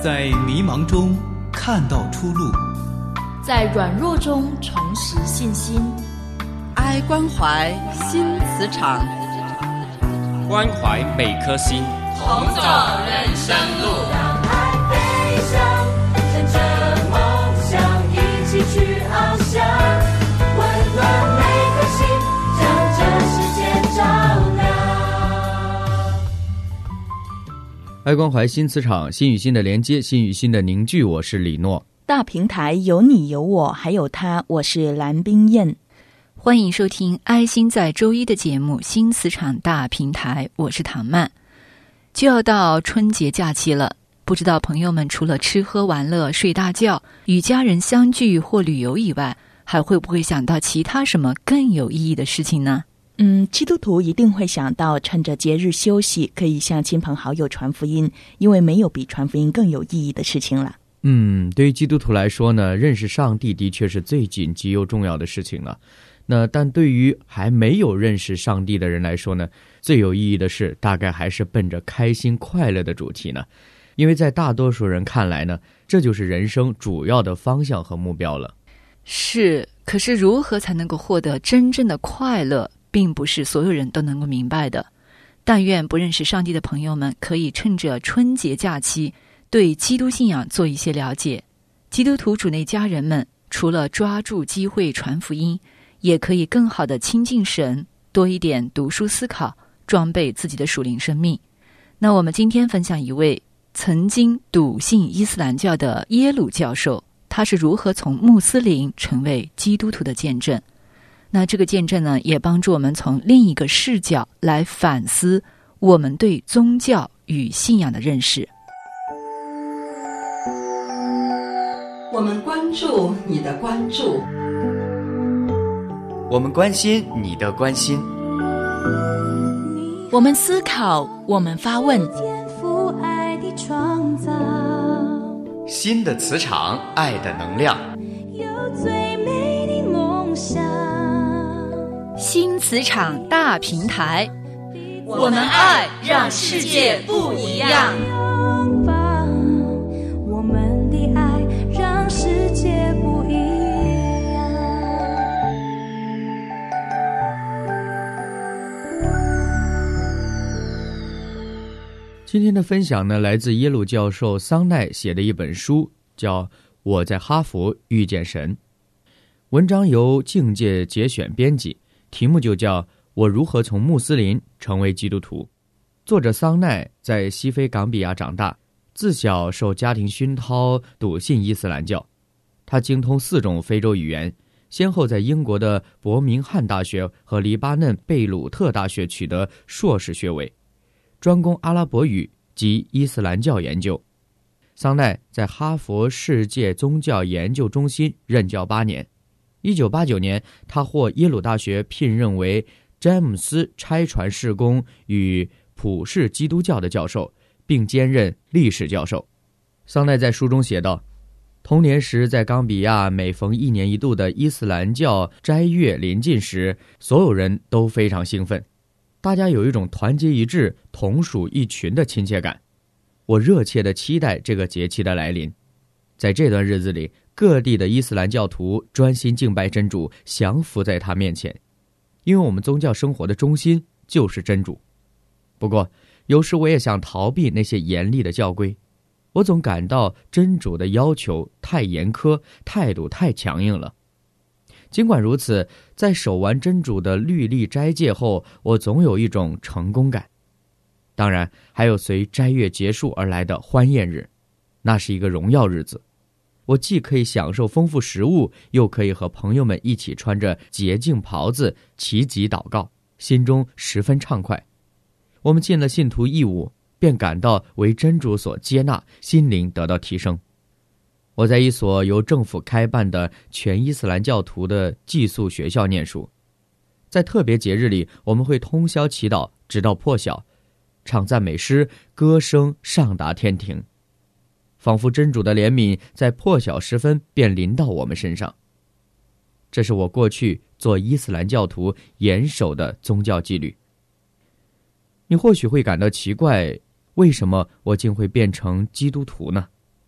在迷茫中看到出路， 在软弱中重拾信心。 爱关怀新磁场， 关怀每颗心， 同走人生路。 让爱飞翔，乘着梦想一起去翱翔，温暖每颗心，将这世界照亮。 爱关怀新磁场，心与心的连接，心与心的凝聚。我是李诺。 大平台有你有我还有他，我是蓝冰燕。 欢迎收听爱心在周一的节目新磁场大平台，我是唐曼。就要到春节假期了，不知道朋友们除了吃喝玩乐睡大觉与家人相聚或旅游以外，还会不会想到其他什么更有意义的事情呢？ 基督徒一定会想到趁着节日休息可以向亲朋好友传福音，因为没有比传福音更有意义的事情了。 对于基督徒来说呢，认识上帝的确是最紧急又重要的事情了。但对于还没有认识上帝的人来说呢，最有意义的事大概还是奔着开心快乐的主题呢。因为在大多数人看来呢，这就是人生主要的方向和目标了。 是，可是如何才能够获得真正的快乐，并不是所有人都能够明白的。但愿不认识上帝的朋友们可以趁着春节假期对基督信仰做一些了解。基督徒主内家人们除了抓住机会传福音，也可以更好地亲近神，多一点读书思考，装备自己的属灵生命。那我们今天分享一位曾经笃信伊斯兰教的耶鲁教授，他是如何从穆斯林成为基督徒的见证。那这个见证呢，也帮助我们从另一个视角来反思我们对宗教与信仰的认识。 我们关注你的关注， 我们关心你的关心， 我们思考，我们发问。 新的磁场，爱的能量， 有最美的梦想。 新磁场大平台， 我们爱让世界不一样。 我们的爱让世界不一样。 今天的分享呢，来自耶鲁教授桑奈写的一本书，叫《我在哈佛遇见神》。文章由境界节选编辑，题目就叫我如何从穆斯林成为基督徒。作者桑奈在西非冈比亚长大，自小受家庭熏陶，笃信伊斯兰教。他精通4种非洲语言，先后在英国的伯明翰大学和黎巴嫩贝鲁特大学取得硕士学位，专攻阿拉伯语及伊斯兰教研究。桑奈在哈佛世界宗教研究中心任教8年。1989年，他获耶鲁大学聘任为詹姆斯差传事工与普世基督教的教授，并兼任历史教授。桑奈在书中写道，童年时在冈比亚每逢1年1度的伊斯兰教斋月临近时，所有人都非常兴奋，大家有一种团结一致、同属一群的亲切感。我热切地期待这个节气的来临。在这段日子里，各地的伊斯兰教徒专心敬拜真主，降服在他面前，因为我们宗教生活的中心就是真主。不过，有时我也想逃避那些严厉的教规，我总感到真主的要求太严苛，态度太强硬了。尽管如此，在守完真主的律例斋戒后，我总有一种成功感。当然，还有随斋月结束而来的欢宴日，那是一个荣耀日子。我既可以享受丰富食物，又可以和朋友们一起穿着洁净袍子齐集祷告，心中十分畅快。我们尽了信徒义务，便感到为真主所接纳，心灵得到提升。我在一所由政府开办的全伊斯兰教徒的寄宿学校念书，在特别节日里，我们会通宵祈祷，直到破晓，唱赞美诗，歌声上达天庭，仿佛真主的怜悯在破晓时分便临到我们身上。这是我过去做伊斯兰教徒严守的宗教纪律。你或许会感到奇怪，为什么我竟会变成基督徒呢？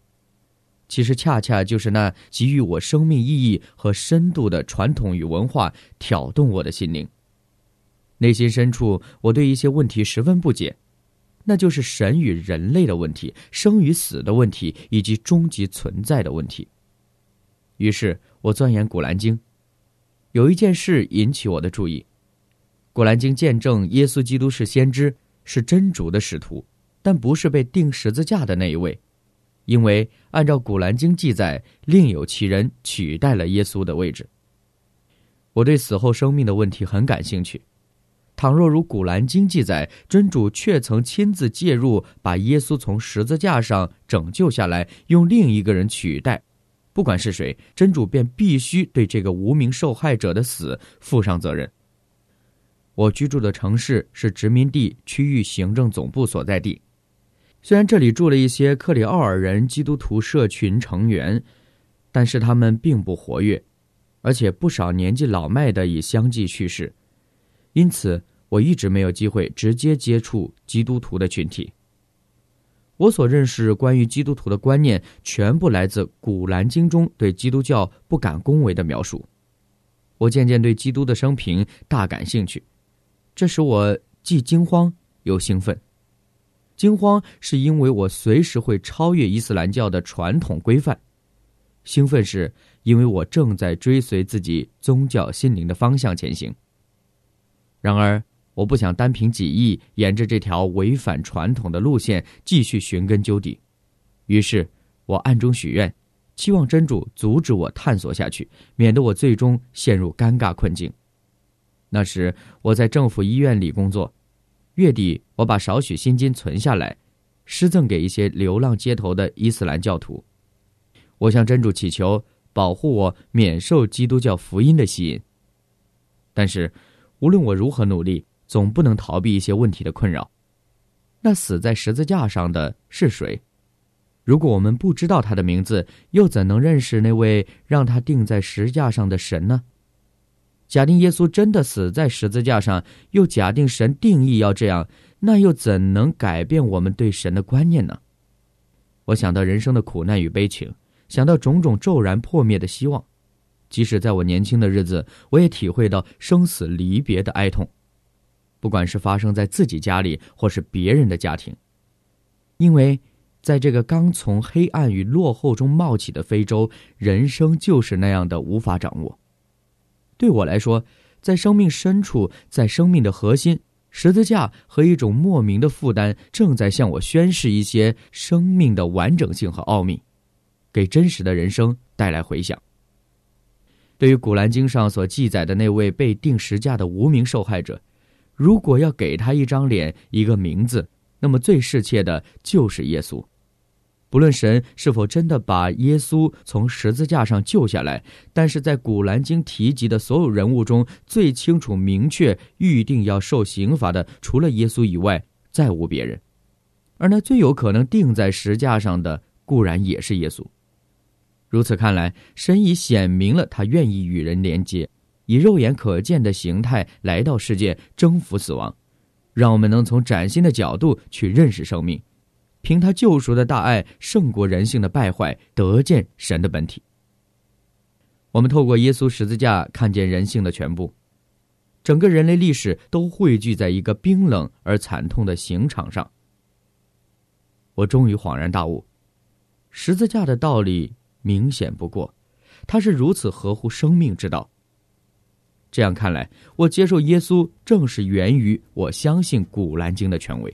其实恰恰就是那给予我生命意义和深度的传统与文化挑动我的心灵。内心深处，我对一些问题十分不解，那就是神与人类的问题，生与死的问题，以及终极存在的问题。于是我钻研古兰经，有一件事引起我的注意。古兰经见证耶稣基督是先知，是真主的使徒，但不是被钉十字架的那一位，因为按照古兰经记载，另有其人取代了耶稣的位置。我对死后生命的问题很感兴趣。倘若如古兰经记载，真主确曾亲自介入，把耶稣从十字架上拯救下来，用另一个人取代，不管是谁，真主便必须对这个无名受害者的死负上责任。我居住的城市是殖民地区域行政总部所在地，虽然这里住了一些克里奥尔人基督徒社群成员，但是他们并不活跃，而且不少年纪老迈的已相继去世，因此我一直没有机会直接接触基督徒的群体。我所认识关于基督徒的观念，全部来自古兰经中对基督教不敢恭维的描述。我渐渐对基督的生平大感兴趣，这使我既惊慌又兴奋。惊慌是因为我随时会超越伊斯兰教的传统规范，兴奋是因为我正在追随自己宗教心灵的方向前行。然而我不想单凭己意，沿着这条违反传统的路线继续寻根究底，于是我暗中许愿，期望真主阻止我探索下去，免得我最终陷入尴尬困境。那时我在政府医院里工作，月底我把少许薪金存下来，施赠给一些流浪街头的伊斯兰教徒。我向真主祈求保护我免受基督教福音的吸引。但是无论我如何努力，总不能逃避一些问题的困扰。那死在十字架上的是谁？如果我们不知道他的名字，又怎能认识那位让他钉在十字架上的神呢？假定耶稣真的死在十字架上，又假定神定义要这样，那又怎能改变我们对神的观念呢？我想到人生的苦难与悲情，想到种种骤然破灭的希望。即使在我年轻的日子，我也体会到生死离别的哀痛，不管是发生在自己家里，或是别人的家庭。因为在这个刚从黑暗与落后中冒起的非洲，人生就是那样的无法掌握。对我来说，在生命深处，在生命的核心，十字架和一种莫名的负担正在向我宣示一些生命的完整性和奥秘，给真实的人生带来回响。对于古兰经上所记载的那位被钉十架的无名受害者，如果要给他一张脸，一个名字，那么最适切的就是耶稣。不论神是否真的把耶稣从十字架上救下来，但是在古兰经提及的所有人物中，最清楚明确预定要受刑罚的，除了耶稣以外，再无别人。而那最有可能钉在十字架上的，固然也是耶稣。如此看来，神已显明了他愿意与人连接，以肉眼可见的形态来到世界，征服死亡，让我们能从崭新的角度去认识生命，凭他救赎的大爱胜过人性的败坏，得见神的本体。我们透过耶稣十字架看见人性的全部，整个人类历史都汇聚在一个冰冷而惨痛的刑场上。我终于恍然大悟，十字架的道理明显不过，它是如此合乎生命之道。这样看来，我接受耶稣正是源于我相信古兰经的权威。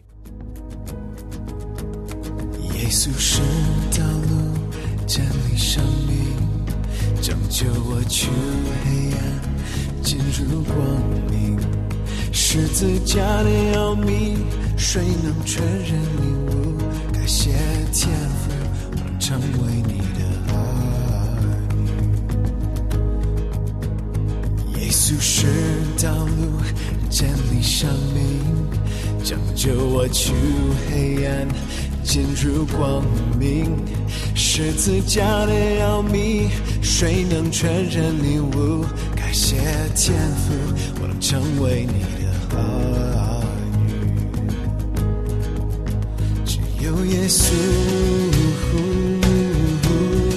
耶稣是道路，真理，生命，拯救我去黑暗，进入光明。十字架的奥秘，谁能全然领悟？感谢天父，我能成为你的儿女。耶稣是道路，真理，生命，拯救我去黑暗，进入光明。十字架的奥秘，谁能全然领悟？感谢天父，我能成为你的儿女。只有耶稣，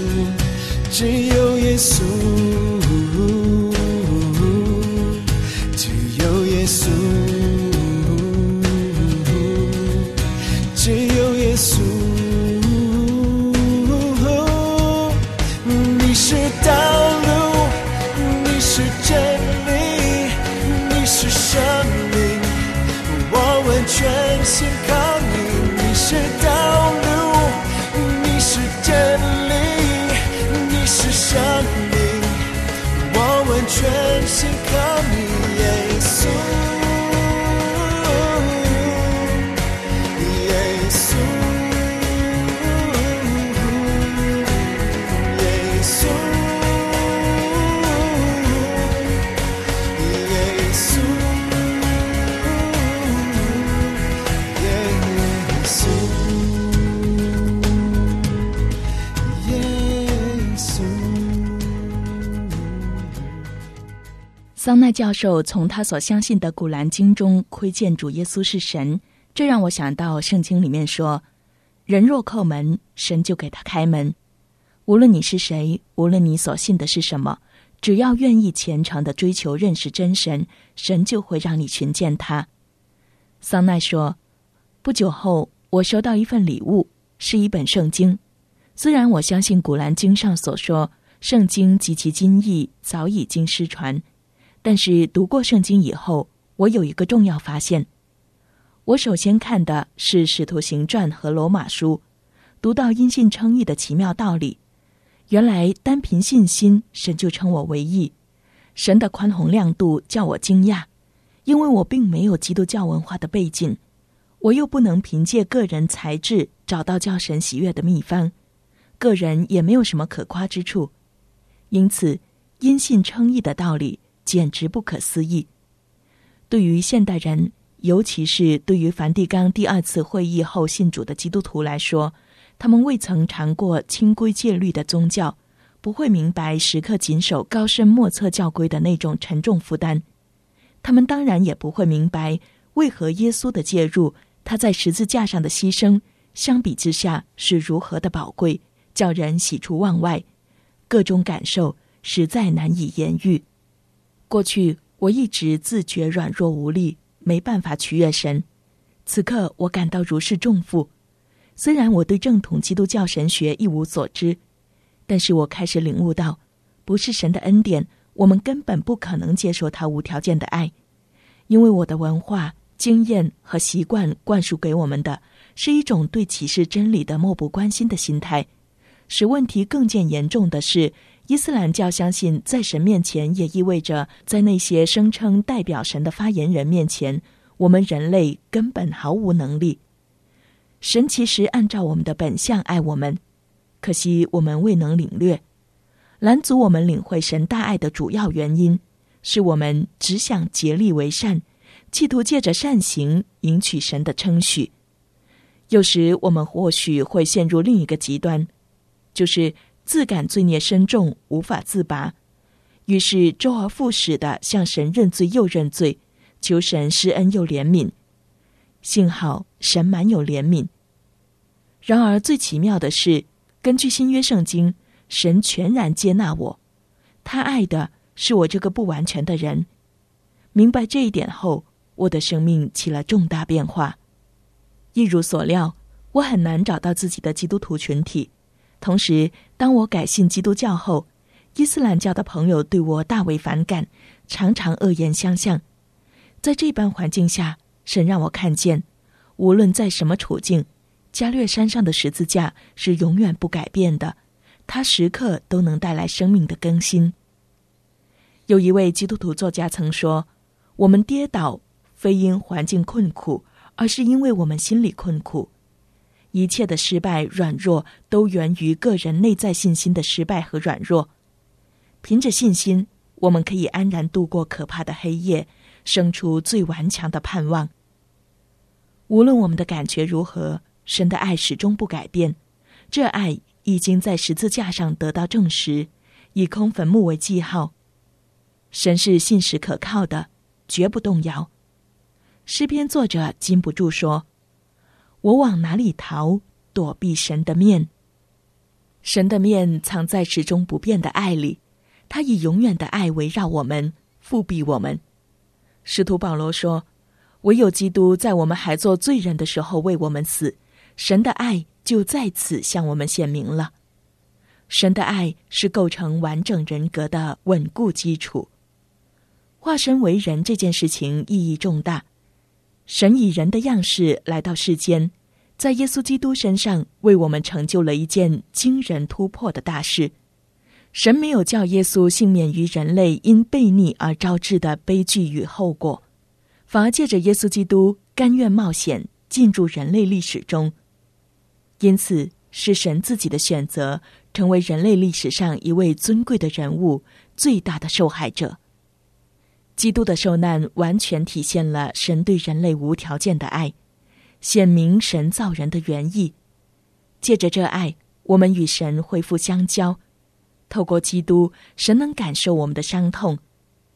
桑奈教授从他所相信的古兰经中窥见主耶稣是神，这让我想到圣经里面说，人若叩门，神就给他开门。无论你是谁，无论你所信的是什么，只要愿意虔诚地追求认识真神，神就会让你寻见他。桑奈说，不久后我收到一份礼物，是一本圣经。虽然我相信古兰经上所说圣经及其经义早已经失传，但是读过圣经以后，我有一个重要发现。我首先看的是使徒行传和罗马书，读到因信称义的奇妙道理。原来单凭信心，神就称我为义。神的宽宏量度叫我惊讶，因为我并没有基督教文化的背景，我又不能凭借个人才智找到叫神喜悦的秘方，个人也没有什么可夸之处，因此因信称义的道理简直不可思议。对于现代人，尤其是对于梵蒂冈第二次会议后信主的基督徒来说，他们未曾尝过清规戒律的宗教，不会明白时刻谨守高深莫测教规的那种沉重负担。他们当然也不会明白为何耶稣的介入，他在十字架上的牺牲，相比之下是如何的宝贵，叫人喜出望外，各种感受实在难以言喻。过去我一直自觉软弱无力，没办法取悦神，此刻我感到如释重负。虽然我对正统基督教神学一无所知，但是我开始领悟到，不是神的恩典，我们根本不可能接受他无条件的爱。因为我的文化、经验和习惯灌输给我们的是一种对启示真理的漠不关心的心态。使问题更见严重的是，伊斯兰教相信在神面前，也意味着在那些声称代表神的发言人面前，我们人类根本毫无能力。神其实按照我们的本相爱我们，可惜我们未能领略。拦阻我们领会神大爱的主要原因，是我们只想竭力为善，企图借着善行赢取神的称许。有时我们或许会陷入另一个极端，就是自感罪孽深重，无法自拔，于是周而复始地向神认罪又认罪，求神施恩又怜悯。幸好神满有怜悯。然而最奇妙的是，根据新约圣经，神全然接纳我，他爱的是我这个不完全的人。明白这一点后，我的生命起了重大变化。一如所料，我很难找到自己的基督徒群体。同时，当我改信基督教后，伊斯兰教的朋友对我大为反感，常常恶言相向。在这般环境下，神让我看见，无论在什么处境，加略山上的十字架是永远不改变的，它时刻都能带来生命的更新。有一位基督徒作家曾说，我们跌倒非因环境困苦，而是因为我们心里困苦。一切的失败、软弱都源于个人内在信心的失败和软弱。凭着信心，我们可以安然度过可怕的黑夜，生出最顽强的盼望。无论我们的感觉如何，神的爱始终不改变，这爱已经在十字架上得到证实，以空坟墓为记号。神是信实可靠的，绝不动摇。诗篇作者禁不住说，我往哪里逃，躲避神的面？神的面藏在始终不变的爱里，他以永远的爱围绕我们，复庇我们。使徒保罗说，唯有基督在我们还做罪人的时候为我们死，神的爱就在此向我们显明了。神的爱是构成完整人格的稳固基础。化身为人这件事情意义重大，神以人的样式来到世间，在耶稣基督身上为我们成就了一件惊人突破的大事。神没有叫耶稣幸免于人类因悖逆而招致的悲剧与后果，反而借着耶稣基督甘愿冒险进入人类历史中。因此是神自己的选择，成为人类历史上一位尊贵的人物，最大的受害者。基督的受难完全体现了神对人类无条件的爱，显明神造人的原意。借着这爱，我们与神恢复相交。透过基督，神能感受我们的伤痛。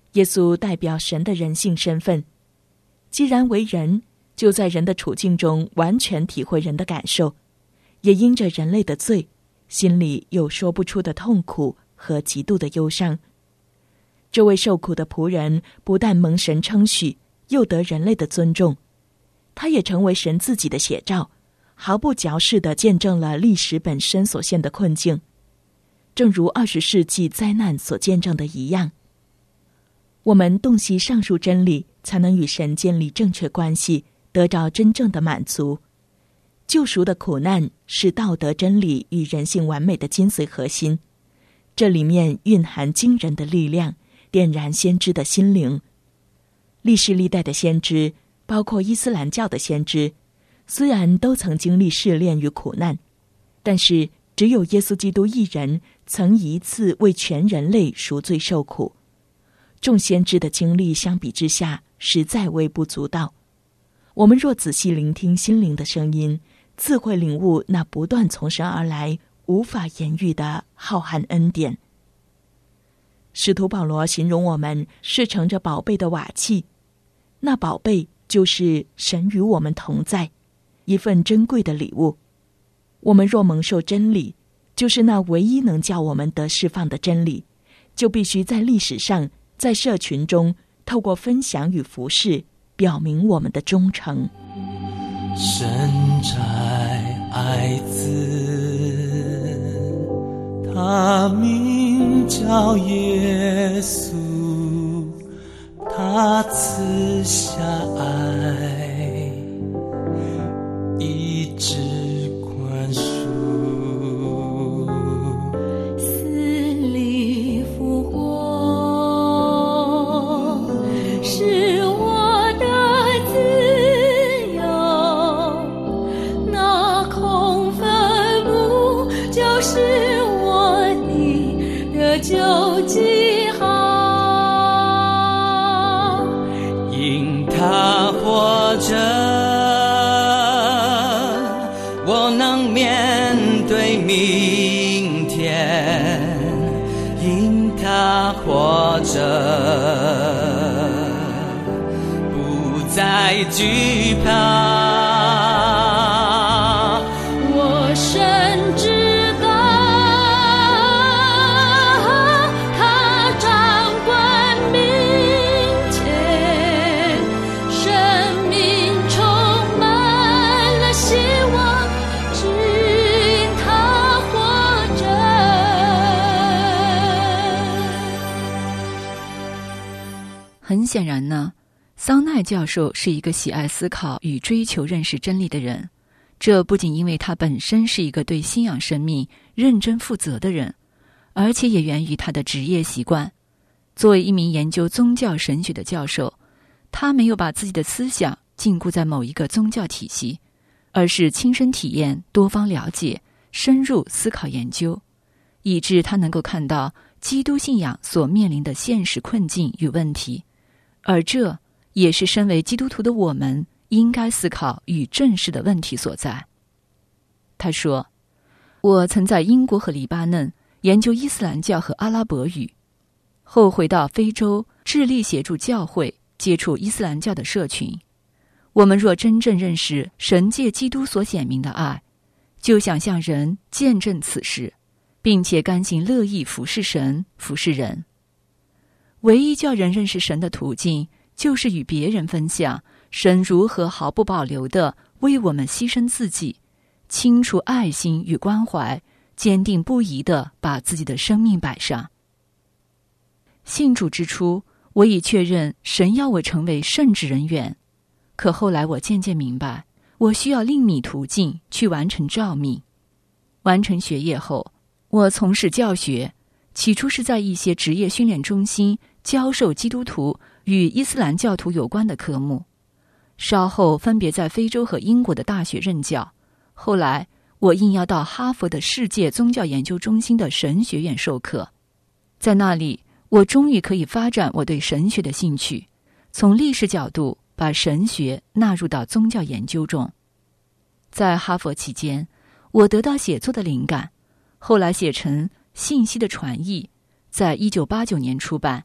耶稣代表神的人性身份，既然为人，就在人的处境中完全体会人的感受，也因着人类的罪，心里有说不出的痛苦和极度的忧伤。这位受苦的仆人不但蒙神称许，又得人类的尊重，他也成为神自己的写照，毫不矫饰地见证了历史本身所陷的困境，正如20世纪灾难所见证的一样。我们洞悉上述真理，才能与神建立正确关系，得着真正的满足。救赎的苦难是道德真理与人性完美的精髓核心，这里面蕴含惊人的力量，点燃先知的心灵。历世历代的先知，包括伊斯兰教的先知，虽然都曾经历试炼与苦难，但是只有耶稣基督一人曾一次为全人类赎罪受苦。众先知的经历相比之下，实在微不足道。我们若仔细聆听心灵的声音，自会领悟那不断从神而来、无法言喻的浩瀚恩典。使徒保罗形容我们是盛着宝贝的瓦器，那宝贝就是神与我们同在，一份珍贵的礼物。我们若蒙受真理，就是那唯一能叫我们得释放的真理，就必须在历史上，在社群中，透过分享与服事，表明我们的忠诚。 神摘爱子，他名叫耶稣，他赐下爱，一直宽恕， 死里复活，是我的自由，那空坟墓就是我的救记号， 因他活着，我能面对明天，因他活着，不再惧怕。 我深知道他掌管明天，生命充满了希望，只因他活着。 很显然呢，桑奈教授是一个喜爱思考与追求认识真理的人。这不仅因为他本身是一个对信仰生命认真负责的人，而且也源于他的职业习惯。作为一名研究宗教神学的教授，他没有把自己的思想禁锢在某一个宗教体系，而是亲身体验、多方了解、深入思考研究，以致他能够看到基督信仰所面临的现实困境与问题，而这也是身为基督徒的我们应该思考与正视的问题所在。他说，我曾在英国和黎巴嫩研究伊斯兰教和阿拉伯语，后回到非洲致力协助教会接触伊斯兰教的社群。我们若真正认识神借基督所显明的爱，就想向人见证此事，并且甘心乐意服侍神、服侍人。唯一叫人认识神的途径，就是与别人分享神如何毫不保留地为我们牺牲自己，倾出爱心与关怀，坚定不移地把自己的生命摆上。信主之初，我已确认神要我成为圣职人员，可后来我渐渐明白，我需要另觅途径去完成召命。完成学业后，我从事教学，起初是在一些职业训练中心教授基督徒与伊斯兰教徒有关的科目，稍后分别在非洲和英国的大学任教。后来我应邀到哈佛的世界宗教研究中心的神学院授课，在那里我终于可以发展我对神学的兴趣，从历史角度把神学纳入到宗教研究中。在哈佛期间，我得到写作的灵感，后来写成《信息的传译》，在1989年出版，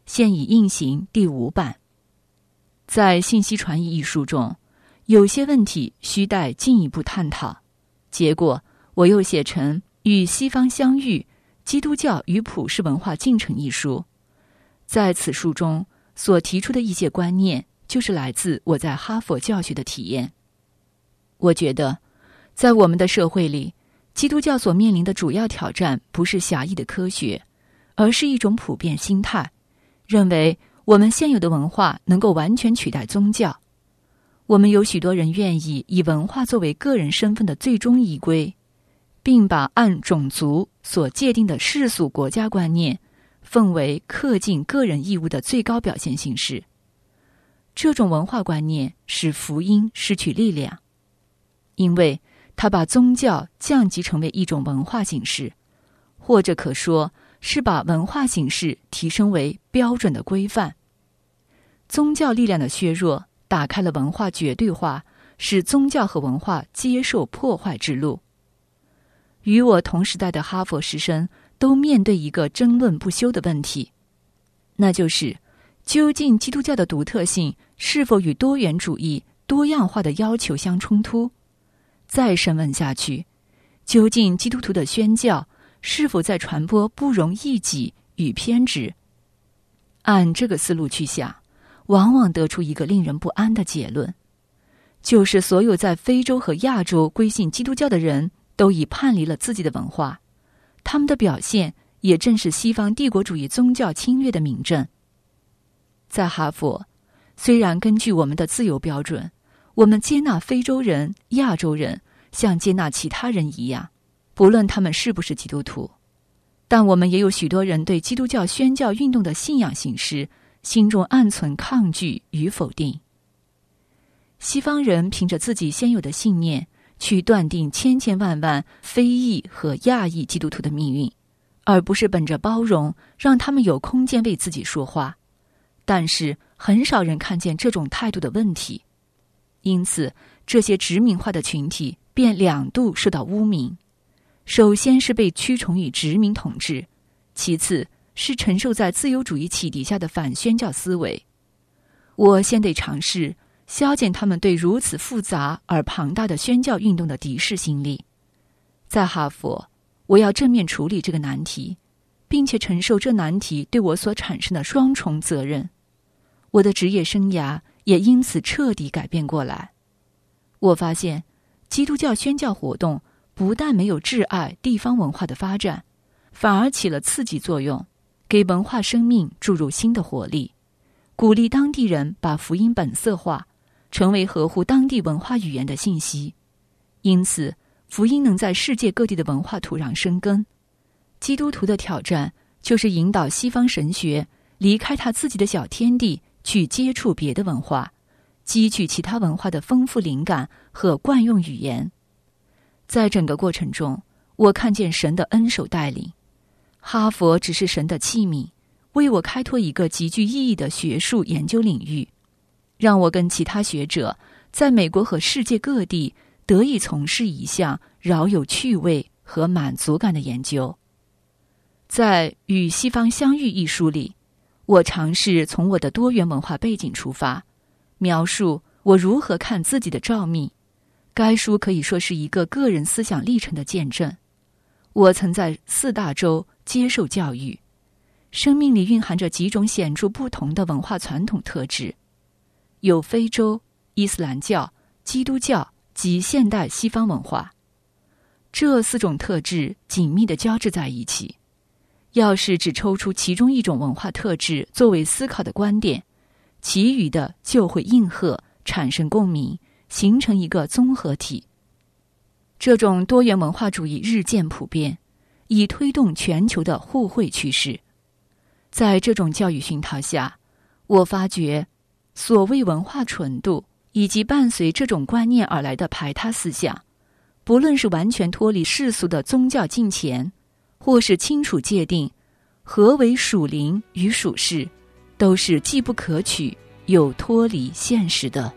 现已印行第5版。在信息传译一书中，有些问题需待进一步探讨，结果我又写成与西方相遇，基督教与普世文化进程一书。在此书中所提出的一些观念，就是来自我在哈佛教学的体验。我觉得在我们的社会里，基督教所面临的主要挑战不是狭义的科学，而是一种普遍心态，认为我们现有的文化能够完全取代宗教。我们有许多人愿意以文化作为个人身份的最终依归，并把按种族所界定的世俗国家观念奉为恪尽个人义务的最高表现形式。这种文化观念使福音失去力量，因为它把宗教降级成为一种文化形式，或者可说是把文化形式提升为标准的规范。宗教力量的削弱打开了文化绝对化，使宗教和文化接受破坏之路。与我同时代的哈佛师生都面对一个争论不休的问题，那就是究竟基督教的独特性是否与多元主义、多样化的要求相冲突？再深问下去，究竟基督徒的宣教是否在传播不容异己与偏执？按这个思路去想，往往得出一个令人不安的结论，就是所有在非洲和亚洲归信基督教的人都已叛离了自己的文化，他们的表现也正是西方帝国主义宗教侵略的明证。在哈佛，虽然根据我们的自由标准，我们接纳非洲人、亚洲人像接纳其他人一样，不论他们是不是基督徒，但我们也有许多人对基督教宣教运动的信仰形式心中暗存抗拒与否定。西方人凭着自己先有的信念去断定千千万万非裔和亚裔基督徒的命运，而不是本着包容让他们有空间为自己说话。但是很少人看见这种态度的问题，因此这些殖民化的群体便2度受到污名。首先是被驱虫于殖民统治，其次是承受在自由主义启迪下的反宣教思维。我先得尝试消减他们对如此复杂而庞大的宣教运动的敌视心理。在哈佛，我要正面处理这个难题，并且承受这难题对我所产生的双重责任。我的职业生涯也因此彻底改变过来。我发现，基督教宣教活动不但没有窒碍地方文化的发展，反而起了刺激作用，给文化生命注入新的活力，鼓励当地人把福音本色化，成为合乎当地文化语言的信息。因此，福音能在世界各地的文化土壤生根。基督徒的挑战就是引导西方神学离开他自己的小天地，去接触别的文化，汲取其他文化的丰富灵感和惯用语言。在整个过程中，我看见神的恩手带领。哈佛只是神的器皿，为我开拓一个极具意义的学术研究领域，让我跟其他学者在美国和世界各地得以从事一项饶有趣味和满足感的研究。在《与西方相遇》一书里，我尝试从我的多元文化背景出发，描述我如何看自己的召命。该书可以说是一个个人思想历程的见证。我曾在4大洲接受教育，生命里蕴含着几种显著不同的文化传统特质，有非洲、伊斯兰教、基督教及现代西方文化。这4种特质紧密地交织在一起。要是只抽出其中一种文化特质作为思考的观点，其余的就会应和，产生共鸣，形成一个综合体。这种多元文化主义日渐普遍，以推动全球的互惠趋势。在这种教育熏陶下，我发觉所谓文化纯度以及伴随这种观念而来的排他思想，不论是完全脱离世俗的宗教敬虔，或是清楚界定何为属灵与属世，都是既不可取又脱离现实的。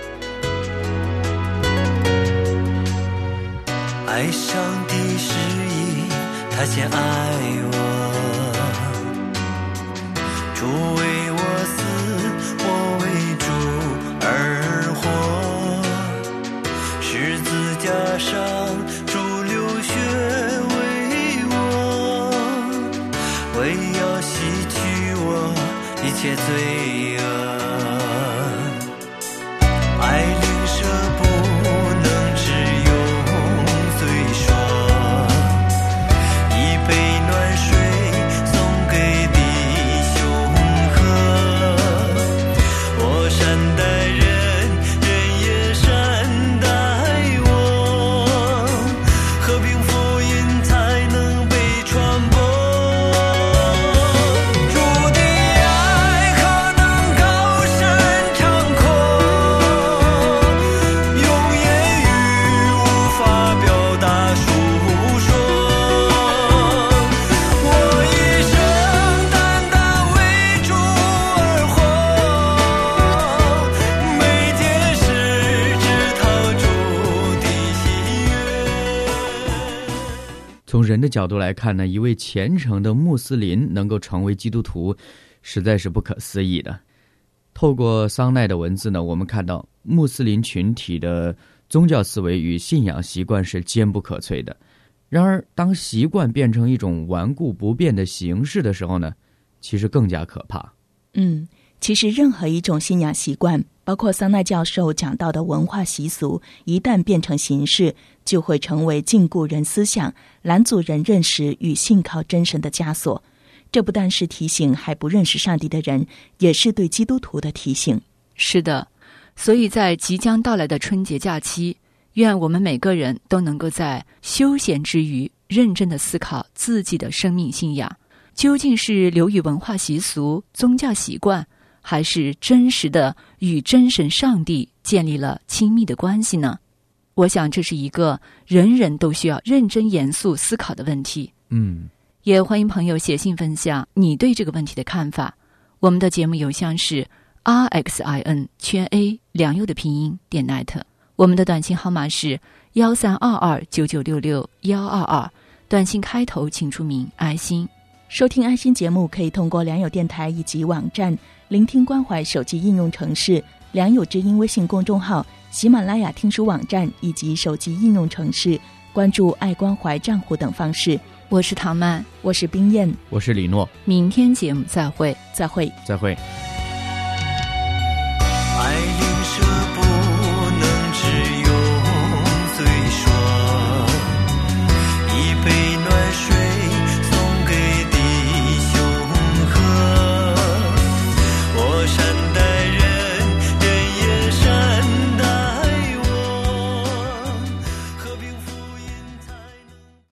爱上帝是他先爱我， 主为我死，我为主而活，十字架上主流血为我，为要洗去我一切罪恶。爱灵舍不能只用嘴说，一杯暖水送给弟兄喝。我善待人，人也善待我，和平福音才能被传播。主的爱可能高深长阔，用言语无法表达述说。我一生单单为主而活，每件事只讨主的喜悦。 从人的角度来看呢，一位虔诚的穆斯林能够成为基督徒，实在是不可思议的。透过桑奈的文字呢，我们看到穆斯林群体的宗教思维与信仰习惯是坚不可摧的。然而，当习惯变成一种顽固不变的形式的时候呢，其实更加可怕。 其实任何一种信仰习惯，包括桑奈教授讲到的文化习俗，一旦变成形式，就会成为禁锢人思想、拦阻人认识与信靠真神的枷锁。这不但是提醒还不认识上帝的人，也是对基督徒的提醒。 是的，所以在即将到来的春节假期，愿我们每个人都能够在休闲之余认真地思考自己的生命信仰，究竟是流于文化习俗、宗教习惯，还是真实的与真神上帝建立了亲密的关系呢？我想这是一个人人都需要认真严肃思考的问题。也欢迎朋友写信分享你对这个问题的看法。我们的节目邮箱是 RXIN_A 良友的拼音.net， 我们的短信号码是132299662122，短信开头请注明爱心。 收听爱心节目可以通过良友电台以及网站、聆听关怀手机应用程式、良友之音微信公众号、喜马拉雅听书网站以及手机应用程式关注爱关怀账户等方式。 我是唐曼， 我是冰燕， 我是李诺， 明天节目再会。 再会。 再会。 爱